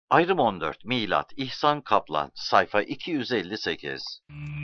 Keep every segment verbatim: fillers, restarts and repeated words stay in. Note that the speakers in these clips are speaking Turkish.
Ayrım on dört Milat İhsan Kaplan sayfa iki yüz elli sekiz.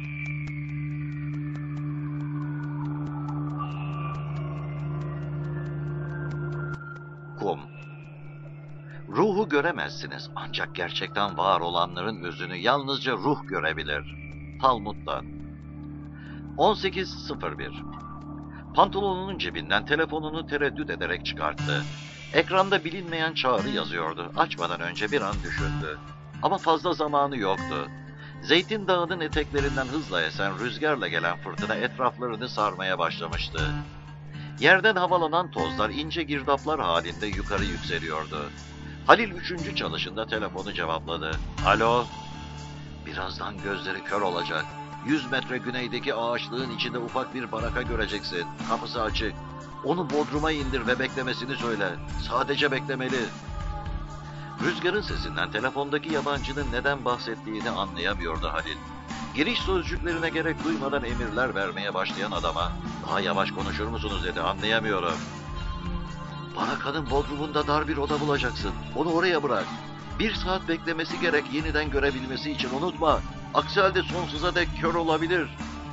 Kum. Ruhu göremezsiniz ancak gerçekten var olanların özünü yalnızca ruh görebilir. Talmud'dan. on sekiz sıfır bir. Pantolonunun cebinden telefonunu tereddüt ederek çıkarttı. Ekranda bilinmeyen çağrı yazıyordu. Açmadan önce bir an düşündü. Ama fazla zamanı yoktu. Zeytin Dağı'nın eteklerinden hızla esen rüzgarla gelen fırtına etraflarını sarmaya başlamıştı. Yerden havalanan tozlar ince girdaplar halinde yukarı yükseliyordu. Halil üçüncü çalışında telefonu cevapladı. Alo? Birazdan gözleri kör olacak. Yüz metre güneydeki ağaçlığın içinde ufak bir baraka göreceksin. Kapısı açık. Onu bodruma indir ve beklemesini söyle. Sadece beklemeli. Rüzgarın sesinden telefondaki yabancının neden bahsettiğini anlayamıyordu Halil. Giriş sözcüklerine gerek duymadan emirler vermeye başlayan adama "Daha yavaş konuşur musunuz?" dedi. "Anlayamıyorum." "Barakanın bodrumunda dar bir oda bulacaksın. Onu oraya bırak. Bir saat beklemesi gerek yeniden görebilmesi için, unutma. Aksi halde sonsuza dek kör olabilir."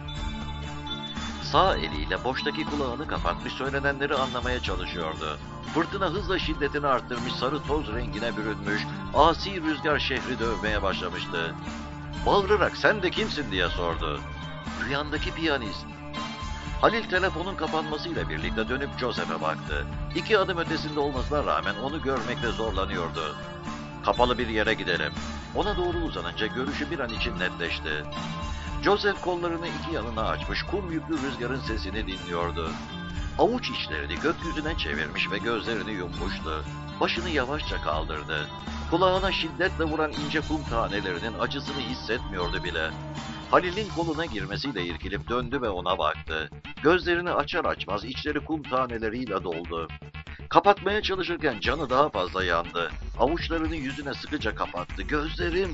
Sağ eliyle boştaki kulağını kapatmış söylenenleri anlamaya çalışıyordu. Fırtına hızla şiddetini arttırmış, sarı toz rengine bürünmüş, asi rüzgar şehri dövmeye başlamıştı. Bağırarak "Sen de kimsin?" diye sordu. "Rüyandaki piyanist." Halil telefonun kapanmasıyla birlikte dönüp Joseph'e baktı. İki adım ötesinde olmasına rağmen onu görmekte zorlanıyordu. "Kapalı bir yere gidelim." Ona doğru uzanınca görüşü bir an için netleşti. Joseph kollarını iki yanına açmış, kum yüklü rüzgarın sesini dinliyordu. Avuç içlerini gökyüzüne çevirmiş ve gözlerini yummuştu. Başını yavaşça kaldırdı. Kulağına şiddetle vuran ince kum tanelerinin acısını hissetmiyordu bile. Halil'in koluna girmesiyle irkilip döndü ve ona baktı. Gözlerini açar açmaz içleri kum taneleriyle doldu. Kapatmaya çalışırken canı daha fazla yandı. Avuçlarını yüzüne sıkıca kapattı. "Gözlerim!"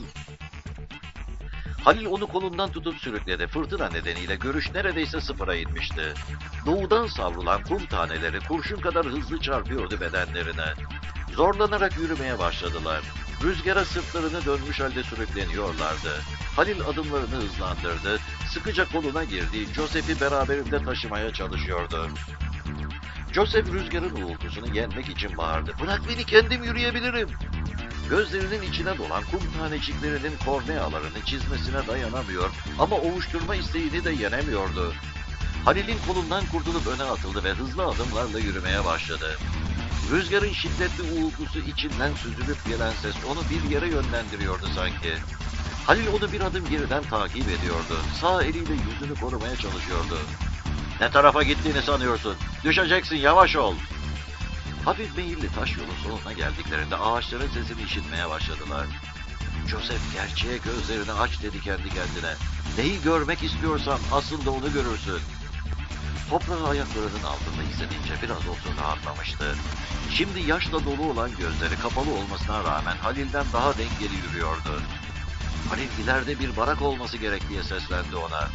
Halil onu kolundan tutup sürükledi. Fırtına nedeniyle görüş neredeyse sıfıra inmişti. Doğudan savrulan kum taneleri kurşun kadar hızlı çarpıyordu bedenlerine. Zorlanarak yürümeye başladılar. Rüzgara sırtlarını dönmüş halde sürükleniyorlardı. Halil adımlarını hızlandırdı. Sıkıca koluna girdiği Joseph'i beraberinde taşımaya çalışıyordu. Joseph rüzgarın uğultusunu yenmek için bağırdı. "Bırak beni, kendim yürüyebilirim." Gözlerinin içine dolan kum taneciklerinin kornealarını çizmesine dayanamıyor ama ovuşturma isteğini de yenemiyordu. Halil'in kolundan kurtulup öne atıldı ve hızlı adımlarla yürümeye başladı. Rüzgarın şiddetli uğultusu içinden süzülüp gelen ses onu bir yere yönlendiriyordu sanki. Halil onu bir adım geriden takip ediyordu. Sağ eliyle yüzünü korumaya çalışıyordu. "Ne tarafa gittiğini sanıyorsun? Düşeceksin, yavaş ol." Hafif meyilli taş yolun sonuna geldiklerinde ağaçların sesini işitmeye başladılar. "Joseph, gerçeğe gözlerini aç," dedi kendi kendine. "Neyi görmek istiyorsan aslında onu görürsün." Toprağı ayaklarının altında hissedince biraz olsun rahatlamıştı. Şimdi yaşla dolu olan gözleri kapalı olmasına rağmen Halil'den daha dengeli yürüyordu. Halil ileride bir barak olması gerek diye seslendi ona.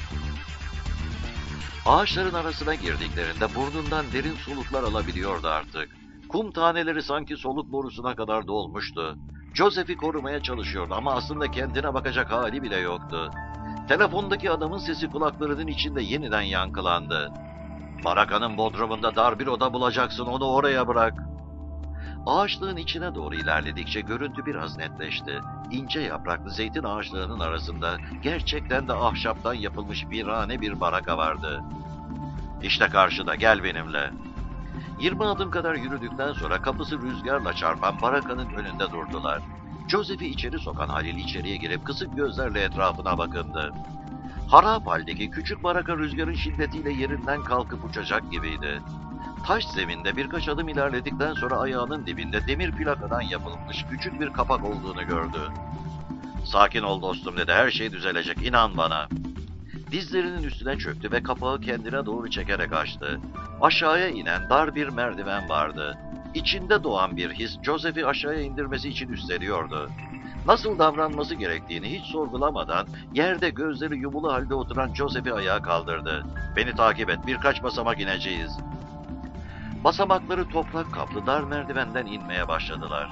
Ağaçların arasına girdiklerinde burnundan derin soluklar alabiliyordu artık. Kum taneleri sanki soluk borusuna kadar dolmuştu. Joseph'i korumaya çalışıyordu ama aslında kendine bakacak hali bile yoktu. Telefondaki adamın sesi kulaklarının içinde yeniden yankılandı. "Barakanın bodrumunda dar bir oda bulacaksın, onu oraya bırak." Ağaçlığın içine doğru ilerledikçe görüntü biraz netleşti. İnce yapraklı zeytin ağaçlarının arasında gerçekten de ahşaptan yapılmış virane bir baraka vardı. "İşte karşıda, gel benimle." Yirmi adım kadar yürüdükten sonra kapısı rüzgarla çarpan barakanın önünde durdular. Joseph'i içeri sokan Halil içeriye girip kısık gözlerle etrafına bakındı. Harap haldeki küçük baraka rüzgarın şiddetiyle yerinden kalkıp uçacak gibiydi. Taş zeminde birkaç adım ilerledikten sonra ayağının dibinde demir plakadan yapılmış küçük bir kapak olduğunu gördü. "Sakin ol dostum," dedi. "Her şey düzelecek, inan bana." Dizlerinin üstüne çöktü ve kapağı kendine doğru çekerek açtı. Aşağıya inen dar bir merdiven vardı. İçinde doğan bir his Joseph'i aşağıya indirmesi için üsteliyordu. Nasıl davranması gerektiğini hiç sorgulamadan yerde gözleri yumulu halde oturan Joseph'i ayağa kaldırdı. "Beni takip et, birkaç basamak ineceğiz." Basamakları toprak kaplı dar merdivenden inmeye başladılar.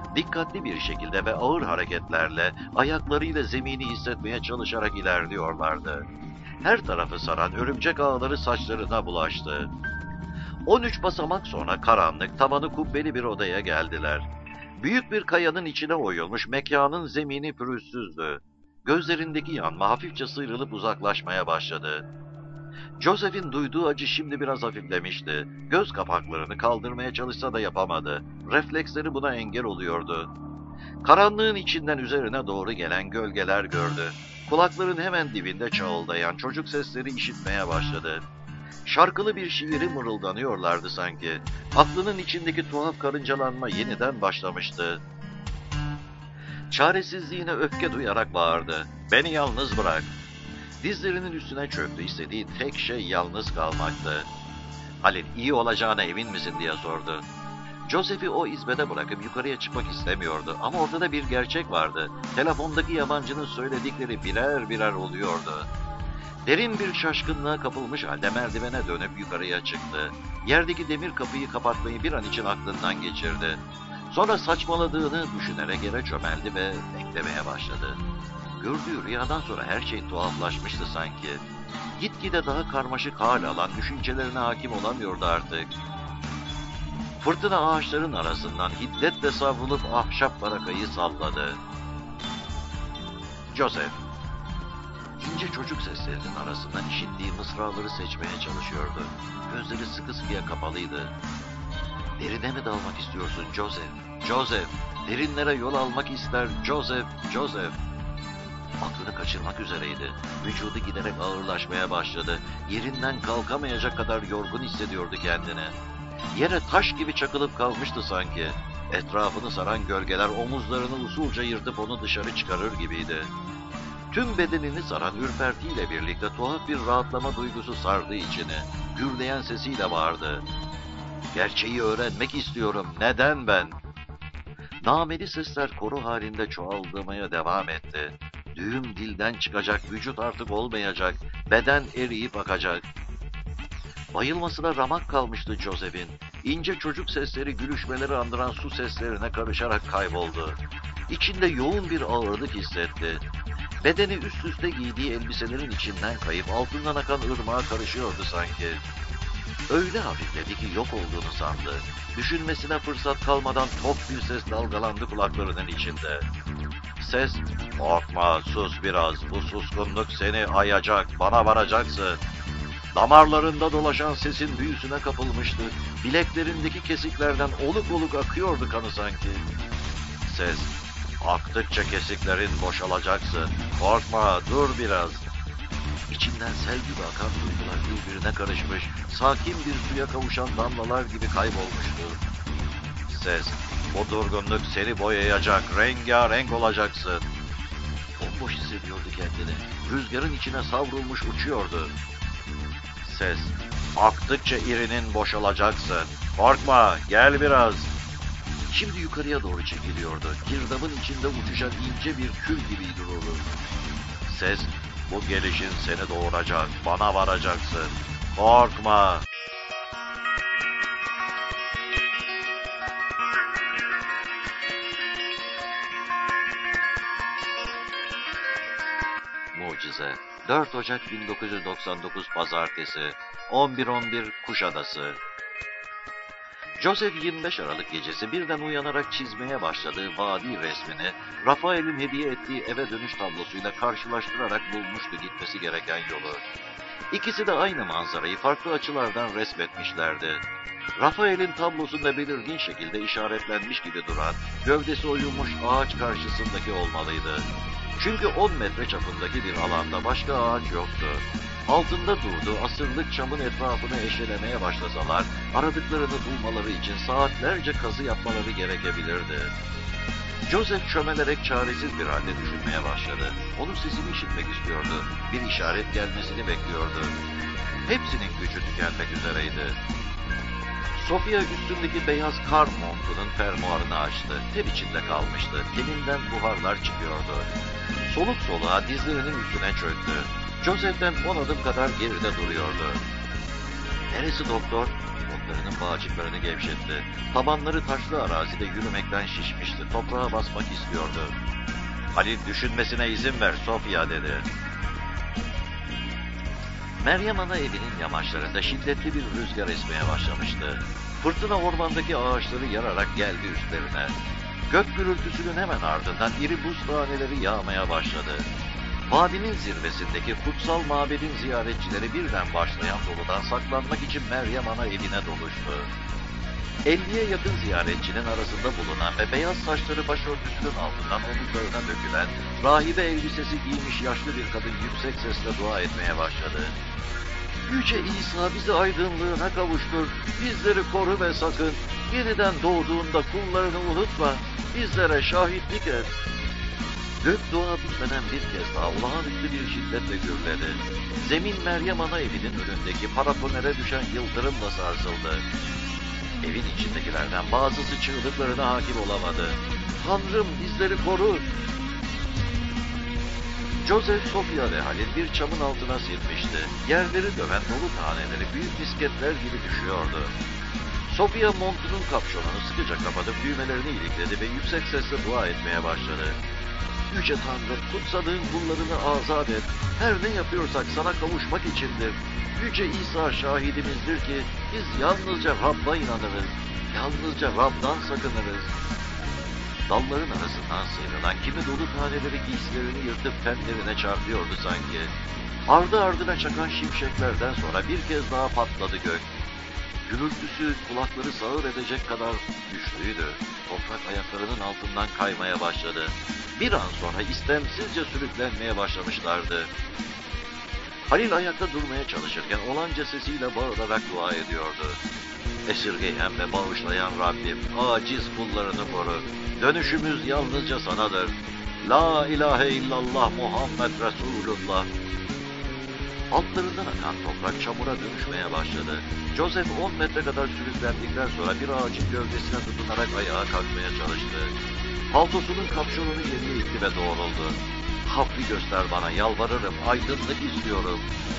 Dikkatli bir şekilde ve ağır hareketlerle ayaklarıyla zemini hissetmeye çalışarak ilerliyorlardı. Her tarafı saran örümcek ağları saçlarına bulaştı. on üç basamak sonra karanlık, tavanı kubbeli bir odaya geldiler. Büyük bir kayanın içine oyulmuş mekanın zemini pürüzsüzdü. Gözlerindeki yanma hafifçe sıyrılıp uzaklaşmaya başladı. Joseph'in duyduğu acı şimdi biraz hafiflemişti. Göz kapaklarını kaldırmaya çalışsa da yapamadı. Refleksleri buna engel oluyordu. Karanlığın içinden üzerine doğru gelen gölgeler gördü. Kulakların hemen dibinde çağıldayan çocuk sesleri işitmeye başladı. Şarkılı bir şiiri mırıldanıyorlardı sanki. Aklının içindeki tuhaf karıncalanma yeniden başlamıştı. Çaresizliğine öfke duyarak bağırdı. "Beni yalnız bırak." Dizlerinin üstüne çöktü. İstediği tek şey yalnız kalmaktı. "Halil, iyi olacağına emin misin?" diye sordu. Joseph'i o izbede bırakıp yukarıya çıkmak istemiyordu ama ortada bir gerçek vardı. Telefondaki yabancının söyledikleri birer birer oluyordu. Derin bir şaşkınlığa kapılmış halde merdivene dönüp yukarıya çıktı. Yerdeki demir kapıyı kapatmayı bir an için aklından geçirdi. Sonra saçmaladığını düşünerek yere çömeldi ve beklemeye başladı. Gördüğü rüyadan sonra her şey tuhaflaşmıştı sanki. Gitgide daha karmaşık hal alan düşüncelerine hakim olamıyordu artık. Fırtına ağaçların arasından hiddetle savrulup ahşap barakayı salladı. Joseph, ince çocuk seslerinin arasından işittiği mısraları seçmeye çalışıyordu. Gözleri sıkı sıkıya kapalıydı. "Derine mi dalmak istiyorsun Joseph? Joseph, derinlere yol almak ister Joseph, Joseph." Aklını kaçırmak üzereydi. Vücudu giderek ağırlaşmaya başladı. Yerinden kalkamayacak kadar yorgun hissediyordu kendini. Yere taş gibi çakılıp kalmıştı sanki. Etrafını saran gölgeler omuzlarını usulca yırtıp onu dışarı çıkarır gibiydi. Tüm bedenini saran ürpertiyle birlikte tuhaf bir rahatlama duygusu sardı içini. Gürleyen sesiyle bağırdı. "Gerçeği öğrenmek istiyorum. Neden ben?" Nameli sesler koro halinde çoğaldırmaya devam etti. Düğüm dilden çıkacak, vücut artık olmayacak, beden eriyip akacak. Bayılmasına ramak kalmıştı Joseph'in. İnce çocuk sesleri gülüşmeleri andıran su seslerine karışarak kayboldu. İçinde yoğun bir ağırlık hissetti. Bedeni üst üste giydiği elbiselerin içinden kayıp altından akan ırmağa karışıyordu sanki. Öyle hafifledi ki yok olduğunu sandı. Düşünmesine fırsat kalmadan tok bir ses dalgalandı kulaklarının içinde. Ses, "Korkma, sus biraz, bu suskunluk seni ayacak, bana varacaksın." Damarlarında dolaşan sesin büyüsüne kapılmıştı. Bileklerindeki kesiklerden oluk oluk akıyordu kanı sanki. Ses, "Aktıkça kesiklerin boşalacaksın. Korkma, dur biraz." İçinden sel gibi akan duygular birbirine karışmış, sakin bir suya kavuşan damlalar gibi kaybolmuştu. Ses, "Bu durgunluk seni boyayacak, rengarenk olacaksın." Bomboş hissediyordu kendini. Rüzgarın içine savrulmuş uçuyordu. Ses, "Aktıkça irinin boşalacaksın. Korkma, gel biraz." Şimdi yukarıya doğru çekiliyordu. Girdabın içinde uçuşan ince bir kül gibiydi ruhu. Ses, "Bu gelişin seni doğuracak, bana varacaksın. Korkma." Mucize. dört Ocak bin dokuz yüz doksan dokuz Pazartesi, on bir on bir Kuşadası. Joseph yirmi beş Aralık gecesi birden uyanarak çizmeye başladığı vadi resmini Rafael'in hediye ettiği eve dönüş tablosuyla karşılaştırarak bulmuştu gitmesi gereken yolu. İkisi de aynı manzarayı farklı açılardan resmetmişlerdi. Rafael'in tablosunda belirgin şekilde işaretlenmiş gibi duran, gövdesi oyulmuş ağaç karşısındaki olmalıydı. Çünkü on metre çapındaki bir alanda başka ağaç yoktu. Altında durduğu asırlık çamın etrafını eşelemeye başlasalar, aradıklarını bulmaları için saatlerce kazı yapmaları gerekebilirdi. Joseph çömelerek çaresiz bir halde düşünmeye başladı. Onun sesini işitmek istiyordu. Bir işaret gelmesini bekliyordu. Hepsinin gücü tükenmek üzereydi. Sofia üstündeki beyaz kar montunun fermuarını açtı. Ter içinde kalmıştı. Teninden buharlar çıkıyordu. Soluk soluğa dizlerinin üstüne çöktü. Joseph'ten on adım kadar geride duruyordu. "Neresi doktor?" botlarının bağcıklarını gevşetti. Tabanları taşlı arazide yürümekten şişmişti. Toprağa basmak istiyordu. Halil, düşünmesine izin ver Sofya, dedi. Meryem Ana evinin yamaçlarında şiddetli bir rüzgar esmeye başlamıştı. Fırtına ormandaki ağaçları yararak geldi üstlerine. Gök gürültüsünün hemen ardından iri buz taneleri yağmaya başladı. Vadinin zirvesindeki kutsal mabedin ziyaretçileri birden başlayan doludan saklanmak için Meryem Ana evine doluştu. elliye yakın ziyaretçinin arasında bulunan ve beyaz saçları başörtüsünün altından omuzlarına dökülen, rahibe elbisesi giymiş yaşlı bir kadın yüksek sesle dua etmeye başladı. Yüce İsa, bizi aydınlığına kavuştur, bizleri koru ve sakın, yeniden doğduğunda kullarını unutma, bizlere şahitlik et. Gök dua bitmeden bir kez daha olağanüstü bir şiddetle gürledi. Zemin Meryem Ana evinin önündeki paratonere düşen yıldırımla sarsıldı. Evin içindekilerden bazısı çığlıklarına hakim olamadı. Tanrım, bizleri koru! Joseph, Sofya ve Halil bir çamın altına silmişti. Yerleri döven dolu taneleri büyük misketler gibi düşüyordu. Sofya montunun kapşonunu sıkıca kapatıp düğmelerini ilikledi ve yüksek sesle dua etmeye başladı. Yüce Tanrım, kutsadığın kullarını azat et. Her ne yapıyorsak sana kavuşmak içindir. Yüce İsa şahidimizdir ki biz yalnızca Rabb'a inanırız. Yalnızca Rab'dan sakınırız. Dalların arasından sıyrılan kimi dolu taneleri giysilerini yırtıp tenlerine çarpıyordu sanki. Ardı ardına çakan şimşeklerden sonra bir kez daha patladı gök. Gürültüsü kulakları sağır edecek kadar güçlüydü. Toprak ayaklarının altından kaymaya başladı. Bir an sonra istemsizce sürüklenmeye başlamışlardı. Halil ayakta durmaya çalışırken olanca sesiyle bağırarak dua ediyordu. Esirgeyen ve bağışlayan Rabbim, aciz kullarını koru. Dönüşümüz yalnızca sanadır. La ilahe illallah Muhammed Resulullah. Altlarından akan toprak çamura dönüşmeye başladı. Joseph on metre kadar sürüklendikten sonra bir ağacın gövdesine tutunarak ayağa kalkmaya çalıştı. Paltosunun kapşonunu geriye itti ve doğruldu. Hakkı göster bana, yalvarırım, aydınlık istiyorum.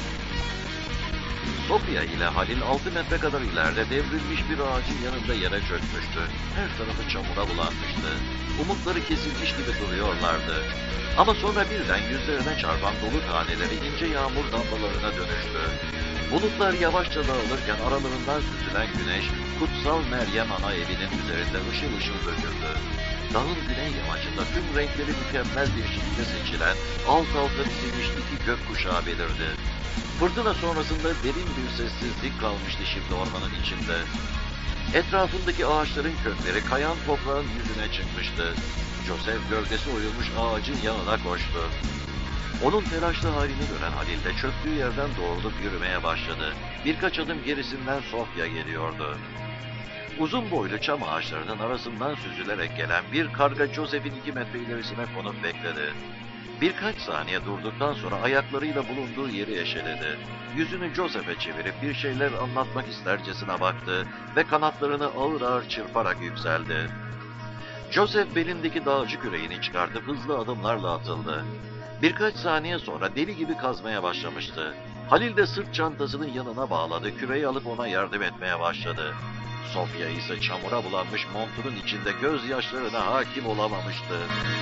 Sofya ile Halil altı metre kadar ileride devrilmiş bir ağacın yanında yere çökmüştü. Her tarafı çamura bulanmıştı. Umutları kesilmiş gibi duruyorlardı. Ama sonra birden yüzlerine çarpan dolu taneleri ince yağmur damlalarına dönüştü. Bulutlar yavaşça dağılırken aralarından süzülen güneş, kutsal Meryem Ana evinin üzerinde ışıl ışıl döküldü. Dağın güney yamacında tüm renkleri mükemmel bir şekilde seçilen, alt alta dizilmiş iki gökkuşağı belirdi. Fırtına sonrasında derin bir sessizlik kalmıştı şimdi ormanın içinde. Etrafındaki ağaçların kökleri kayan toprağın yüzüne çıkmıştı. Joseph gövdesi oyulmuş ağacın yanına koştu. Onun telaşlı halini gören Halil de çöktüğü yerden doğrulup yürümeye başladı. Birkaç adım gerisinden Sofya geliyordu. Uzun boylu çam ağaçlarının arasından süzülerek gelen bir karga Joseph'in iki metre ilerisine konup bekledi. Birkaç saniye durduktan sonra ayaklarıyla bulunduğu yeri eşeledi. Yüzünü Joseph'e çevirip bir şeyler anlatmak istercesine baktı ve kanatlarını ağır ağır çırparak yükseldi. Joseph belindeki dağcı küreğini çıkartıp hızlı adımlarla atıldı. Birkaç saniye sonra deli gibi kazmaya başlamıştı. Halil de sırt çantasının yanına bağladı, küreği alıp ona yardım etmeye başladı. Sofya ise çamura bulanmış montunun içinde gözyaşlarına hakim olamamıştı.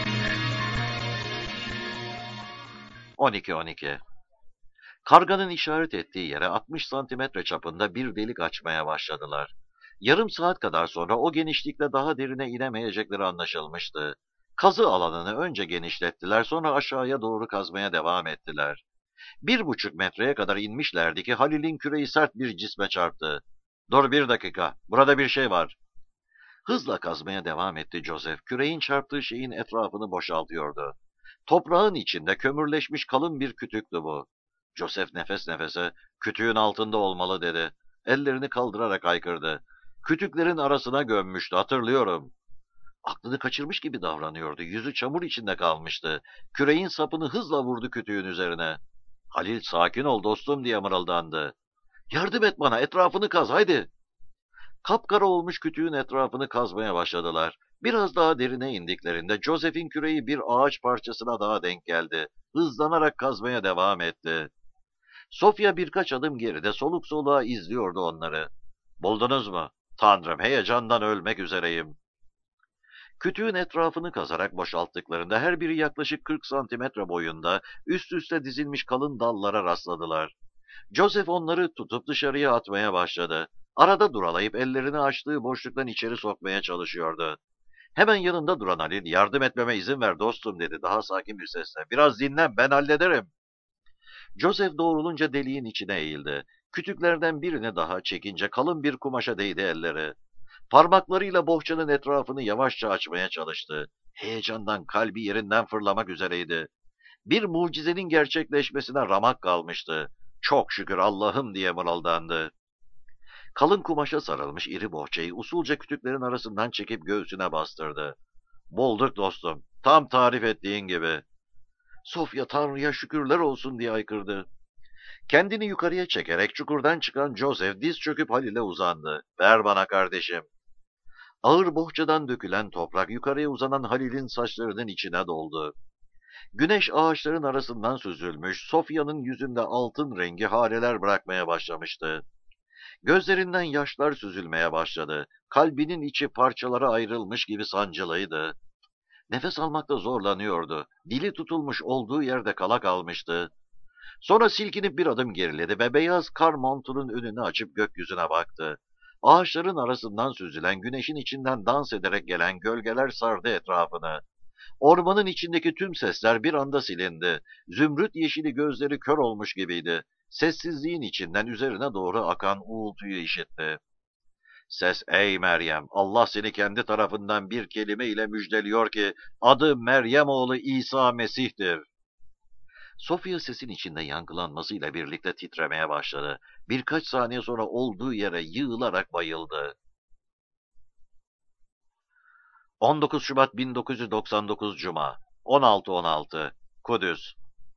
on iki on iki Karganın işaret ettiği yere altmış santimetre çapında bir delik açmaya başladılar. Yarım saat kadar sonra o genişlikle daha derine inemeyecekleri anlaşılmıştı. Kazı alanını önce genişlettiler, sonra aşağıya doğru kazmaya devam ettiler. Bir buçuk metreye kadar inmişlerdi ki Halil'in küreği sert bir cisme çarptı. "Dur bir dakika, burada bir şey var." Hızla kazmaya devam etti Joseph. Küreğin çarptığı şeyin etrafını boşaltıyordu. Toprağın içinde kömürleşmiş kalın bir kütüktü bu. Joseph nefes nefese, "Kütüğün altında olmalı," dedi. Ellerini kaldırarak haykırdı. "Kütüklerin arasına gömmüştü, hatırlıyorum." Aklını kaçırmış gibi davranıyordu. Yüzü çamur içinde kalmıştı. Küreğin sapını hızla vurdu kütüğün üzerine. Halil, "Sakin ol dostum," diye mırıldandı. "Yardım et bana, etrafını kaz, haydi." Kapkara olmuş kütüğün etrafını kazmaya başladılar. Biraz daha derine indiklerinde Joseph'in küreği bir ağaç parçasına daha denk geldi. Hızlanarak kazmaya devam etti. Sofya birkaç adım geride soluk soluğa izliyordu onları. Buldunuz mu? Tanrım, heyecandan ölmek üzereyim. Kütüğün etrafını kazarak boşalttıklarında her biri yaklaşık kırk santimetre boyunda üst üste dizilmiş kalın dallara rastladılar. Joseph onları tutup dışarıya atmaya başladı. Arada duralayıp ellerini açtığı boşluktan içeri sokmaya çalışıyordu. Hemen yanında duran Halil, yardım etmeme izin ver dostum dedi daha sakin bir sesle. Biraz dinlen, ben hallederim. Joseph doğrulunca deliğin içine eğildi. Kütüklerden birini daha çekince kalın bir kumaşa değdi elleri. Parmaklarıyla bohçanın etrafını yavaşça açmaya çalıştı. Heyecandan kalbi yerinden fırlamak üzereydi. Bir mucizenin gerçekleşmesine ramak kalmıştı. Çok şükür Allah'ım diye mırıldandı. Kalın kumaşa sarılmış iri bohçayı usulca kütüklerin arasından çekip göğsüne bastırdı. Bulduk dostum, tam tarif ettiğin gibi. Sofya Tanrı'ya şükürler olsun diye haykırdı. Kendini yukarıya çekerek çukurdan çıkan Joseph diz çöküp Halil'e uzandı. Ver bana kardeşim. Ağır bohçadan dökülen toprak yukarıya uzanan Halil'in saçlarının içine doldu. Güneş ağaçların arasından süzülmüş, Sofya'nın yüzünde altın rengi hareler bırakmaya başlamıştı. Gözlerinden yaşlar süzülmeye başladı. Kalbinin içi parçalara ayrılmış gibi sancılıydı. Nefes almakta zorlanıyordu. Dili tutulmuş olduğu yerde kala kalmıştı. Sonra silkinip bir adım geriledi ve beyaz kar montunun önünü açıp gökyüzüne baktı. Ağaçların arasından süzülen güneşin içinden dans ederek gelen gölgeler sardı etrafını. Ormanın içindeki tüm sesler bir anda silindi. Zümrüt yeşili gözleri kör olmuş gibiydi. Sessizliğin içinden üzerine doğru akan uğultuyu işitti. Ses, ey Meryem, Allah seni kendi tarafından bir kelime ile müjdeliyor ki adı Meryem oğlu İsa Mesih'tir. Sofya sesin içinde yankılanmasıyla birlikte titremeye başladı. Birkaç saniye sonra olduğu yere yığılarak bayıldı. on dokuz Şubat bin dokuz yüz doksan dokuz Cuma on altı on altı Kudüs.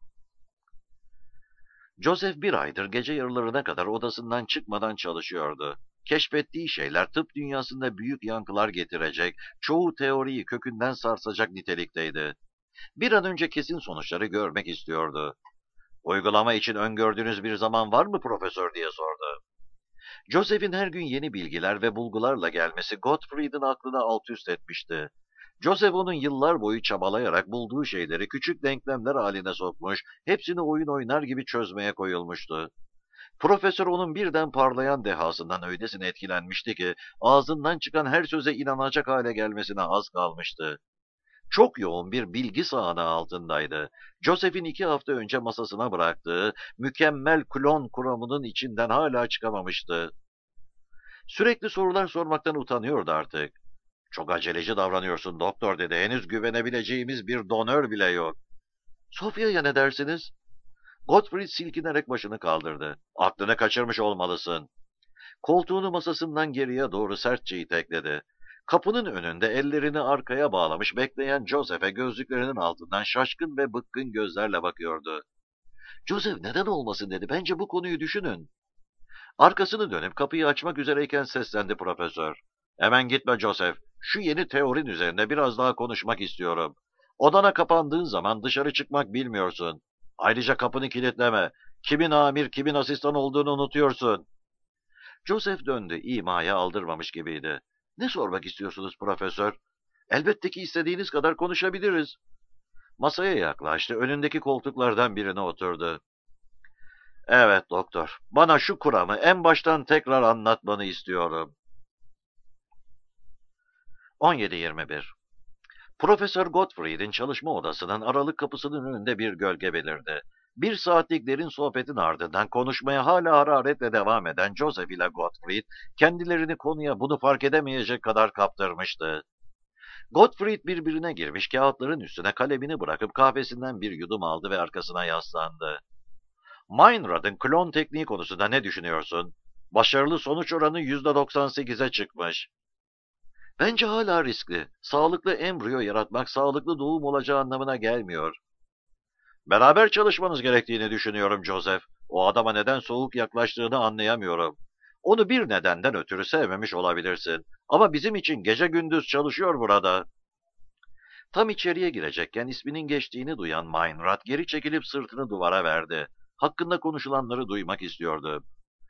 Joseph bir aydır gece yarılarına kadar odasından çıkmadan çalışıyordu. Keşfettiği şeyler tıp dünyasında büyük yankılar getirecek, çoğu teoriyi kökünden sarsacak nitelikteydi. Bir an önce kesin sonuçları görmek istiyordu. Uygulama için öngördüğünüz bir zaman var mı profesör diye sordu. Joseph'in her gün yeni bilgiler ve bulgularla gelmesi Gottfried'in aklını alt üst etmişti. Joseph onun yıllar boyu çabalayarak bulduğu şeyleri küçük denklemler haline sokmuş, hepsini oyun oynar gibi çözmeye koyulmuştu. Profesör onun birden parlayan dehasından öylesine etkilenmişti ki ağzından çıkan her söze inanacak hale gelmesine az kalmıştı. Çok yoğun bir bilgi sahanı altındaydı. Joseph'in iki hafta önce masasına bıraktığı mükemmel klon kuramının içinden hala çıkamamıştı. Sürekli sorular sormaktan utanıyordu artık. Çok aceleci davranıyorsun doktor dedi. Henüz güvenebileceğimiz bir donör bile yok. Sofya'ya ne dersiniz? Gottfried silkinerek başını kaldırdı. Aklını kaçırmış olmalısın. Koltuğunu masasından geriye doğru sertçe itekledi. Kapının önünde ellerini arkaya bağlamış bekleyen Joseph'e gözlüklerinin altından şaşkın ve bıkkın gözlerle bakıyordu. Joseph neden olmasın dedi. Bence bu konuyu düşünün. Arkasını dönüp kapıyı açmak üzereyken seslendi profesör. Hemen gitme Joseph. Şu yeni teorin üzerinde biraz daha konuşmak istiyorum. Odana kapandığın zaman dışarı çıkmak bilmiyorsun. Ayrıca kapını kilitleme. Kimin amir, kimin asistan olduğunu unutuyorsun. Joseph döndü, imaya aldırmamış gibiydi. Ne sormak istiyorsunuz profesör? Elbette ki istediğiniz kadar konuşabiliriz. Masaya yaklaştı, önündeki koltuklardan birine oturdu. Evet doktor, bana şu kuramı en baştan tekrar anlatmanı istiyorum. on yedi yirmi bir Profesör Gottfried'in çalışma odasının aralık kapısının önünde bir gölge belirdi. Bir saatlik derin sohbetin ardından konuşmaya hala hararetle devam eden Joseph ile Gottfried, kendilerini konuya bunu fark edemeyecek kadar kaptırmıştı. Gottfried birbirine girmiş kağıtların üstüne kalemini bırakıp kahvesinden bir yudum aldı ve arkasına yaslandı. Meinrad'ın klon tekniği konusunda ne düşünüyorsun? Başarılı sonuç oranı yüzde doksan sekize çıkmış. Bence hala riskli. Sağlıklı embriyo yaratmak sağlıklı doğum olacağı anlamına gelmiyor. Beraber çalışmanız gerektiğini düşünüyorum Joseph. O adama neden soğuk yaklaştığını anlayamıyorum. Onu bir nedenden ötürü sevmemiş olabilirsin. Ama bizim için gece gündüz çalışıyor burada. Tam içeriye girecekken isminin geçtiğini duyan Meinrad geri çekilip sırtını duvara verdi. Hakkında konuşulanları duymak istiyordu.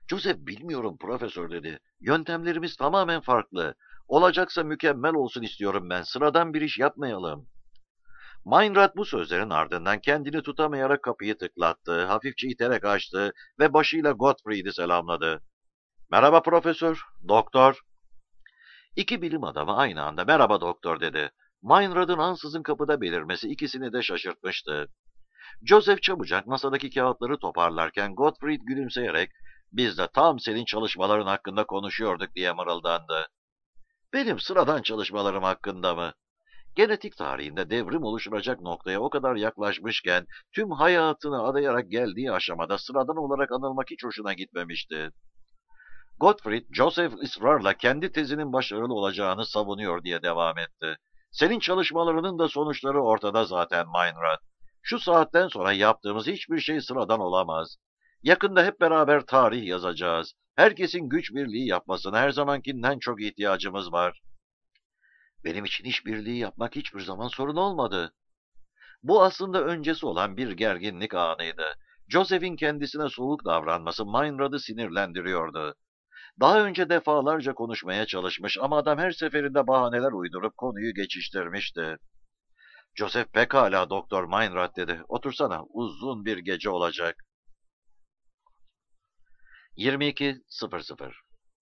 Joseph bilmiyorum profesör dedi. Yöntemlerimiz tamamen farklı. Olacaksa mükemmel olsun istiyorum ben. Sıradan bir iş yapmayalım. Meinrad bu sözlerin ardından kendini tutamayarak kapıyı tıklattı, hafifçe iterek açtı ve başıyla Gottfried'i selamladı. Merhaba profesör, doktor. İki bilim adamı aynı anda merhaba doktor dedi. Meinrad'ın ansızın kapıda belirmesi ikisini de şaşırtmıştı. Joseph çabucak masadaki kağıtları toparlarken Gottfried gülümseyerek biz de tam senin çalışmaların hakkında konuşuyorduk diye mırıldandı. Benim sıradan çalışmalarım hakkında mı? Genetik tarihinde devrim oluşturacak noktaya o kadar yaklaşmışken tüm hayatını adayarak geldiği aşamada sıradan olarak anılmak hiç hoşuna gitmemişti. Gottfried, Joseph ısrarla kendi tezinin başarılı olacağını savunuyor diye devam etti. Senin çalışmalarının da sonuçları ortada zaten Meinrad. Şu saatten sonra yaptığımız hiçbir şey sıradan olamaz. Yakında hep beraber tarih yazacağız. Herkesin güç birliği yapmasına her zamankinden çok ihtiyacımız var. Benim için işbirliği yapmak hiçbir zaman sorun olmadı. Bu aslında öncesi olan bir gerginlik anıydı. Joseph'in kendisine soğuk davranması Meinrad'ı sinirlendiriyordu. Daha önce defalarca konuşmaya çalışmış ama adam her seferinde bahaneler uydurup konuyu geçiştirmişti. Joseph pekala Doktor Meinrad dedi. Otursana, uzun bir gece olacak. yirmi iki sıfır sıfır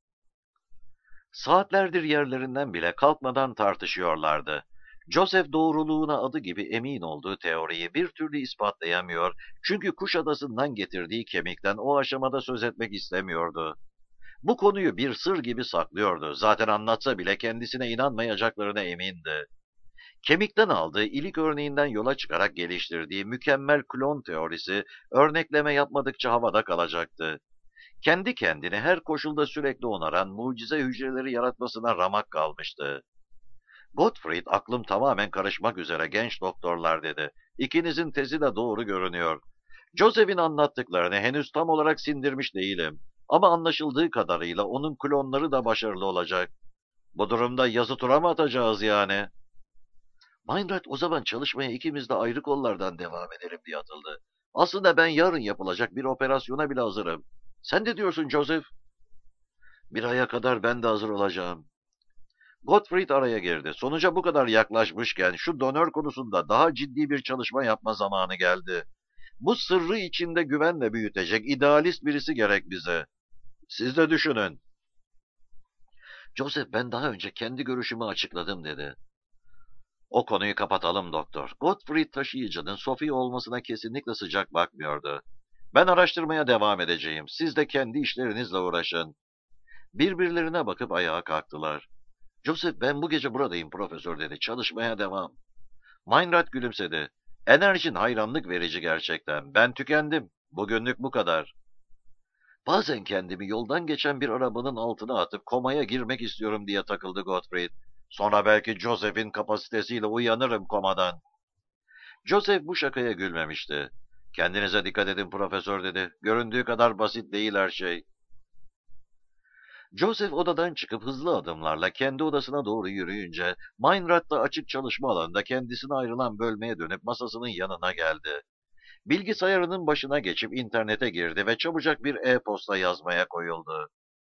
Saatlerdir yerlerinden bile kalkmadan tartışıyorlardı. Joseph doğruluğuna adı gibi emin olduğu teoriyi bir türlü ispatlayamıyor çünkü Kuşadası'ndan getirdiği kemikten o aşamada söz etmek istemiyordu. Bu konuyu bir sır gibi saklıyordu. Zaten anlatsa bile kendisine inanmayacaklarına emindi. Kemikten aldığı ilik örneğinden yola çıkarak geliştirdiği mükemmel klon teorisi örnekleme yapmadıkça havada kalacaktı. Kendi kendine her koşulda sürekli onaran mucize hücreleri yaratmasına ramak kalmıştı. Gottfried, aklım tamamen karışmak üzere genç doktorlar dedi. İkinizin tezi de doğru görünüyor. Joseph'in anlattıklarını henüz tam olarak sindirmiş değilim. Ama anlaşıldığı kadarıyla onun klonları da başarılı olacak. Bu durumda yazı tura mı atacağız yani? Meinrad o zaman çalışmaya ikimiz de ayrı kollardan devam edelim diye atıldı. Aslında ben yarın yapılacak bir operasyona bile hazırım. Sen de diyorsun Joseph? Bir aya kadar ben de hazır olacağım. Gottfried araya girdi. Sonuca bu kadar yaklaşmışken şu donör konusunda daha ciddi bir çalışma yapma zamanı geldi. Bu sırrı içinde güvenle büyütecek idealist birisi gerek bize. Siz de düşünün. Joseph ben daha önce kendi görüşümü açıkladım dedi. O konuyu kapatalım doktor. Gottfried taşıyıcının Sophie olmasına kesinlikle sıcak bakmıyordu. Ben araştırmaya devam edeceğim. Siz de kendi işlerinizle uğraşın. Birbirlerine bakıp ayağa kalktılar. Joseph ben bu gece buradayım profesör dedi. Çalışmaya devam. Meinrad gülümsedi. Enerjin hayranlık verici gerçekten. Ben tükendim. Bugünlük bu kadar. Bazen kendimi yoldan geçen bir arabanın altına atıp komaya girmek istiyorum diye takıldı Gottfried. Sonra belki Joseph'in kapasitesiyle uyanırım komadan. Joseph bu şakaya gülmemişti. Kendinize dikkat edin profesör dedi. Göründüğü kadar basit değil her şey. Joseph odadan çıkıp hızlı adımlarla kendi odasına doğru yürüyünce Meinrad da açık çalışma alanında kendisine ayrılan bölmeye dönüp masasının yanına geldi. Bilgisayarının başına geçip internete girdi ve çabucak bir e-posta yazmaya koyuldu.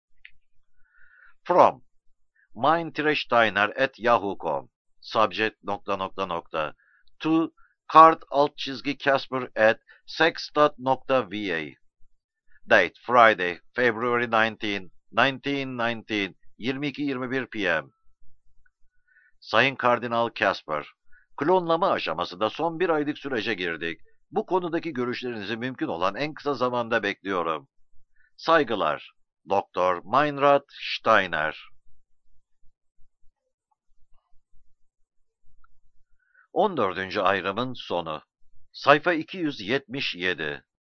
From Mein-Steiner at yahoo nokta com Subject nokta nokta nokta To Card alt çizgi Casper at sextat nokta va Date Friday, February nineteenth, nineteen nineteen, yirmi iki yirmi bir p m Sayın Kardinal Casper, klonlama aşamasında son bir aylık sürece girdik. Bu konudaki görüşlerinizi mümkün olan en kısa zamanda bekliyorum. Saygılar, Doktor Meinrad Steiner. on dördüncü ayrımın sonu. Sayfa iki yüz yetmiş yedi.